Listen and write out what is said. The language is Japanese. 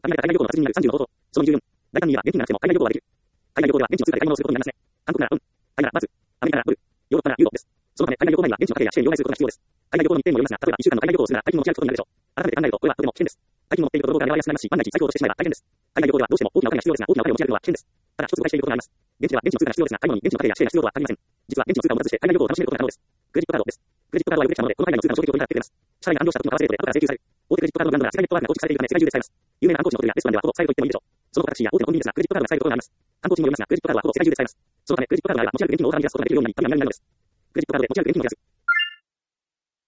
アメリカで海外旅行の達人になる30の方法。その24。大胆に言えば現金がなくても海外旅行ができる。海外旅行では現地の通貨で買い物をすることになりますね。韓国ならウン。タイならバーツ。アメリカならドル。ヨーロッパならユーロです。そのため海外旅行前には現地の家計や紙幣を両替することが必要です。海外旅行の日程もよりますが、例えば1週間の海外旅行をするなら大金を持ち歩くことになるでしょう。改めて考えるとこれはとても危険です。大金を持っていると泥棒が狙われやすくなりますし、万が一財布を落としてしまえば大変です。海外旅行ではどうしても大きなお金が必要ですが、大きなお金を持ち歩くのは危険です。ただ一つ誤解していることがあります。現地では現地の通貨が必要ですが、買い物に現地の家計や紙幣が必要とは限りません。実は現地の通貨を持たずして海外旅行を楽しめることが可能です。クレジットカードです。クレジットカードはよくできたもので、この海外の通貨の衝撃を取り払ってくれます。社内が暗号資産との為替レートで後から請求される。大手クレジットカードのブランドが世界ネットワークが構築されているため世界中で使えます。有名な暗号資のホテルやレストランではほぼ使えると言ってもいいでしょう。その他タクシーや大手のコンビニですが、クレジットカードが使えることがあります。観光地にもよりますが、クレジットカードはほぼ世界中で使えます。そのためクレジットカードがあれば持ち歩く現金の大幅に減らすことができるようになります。クレジットカードで持ち歩く現金を減らす。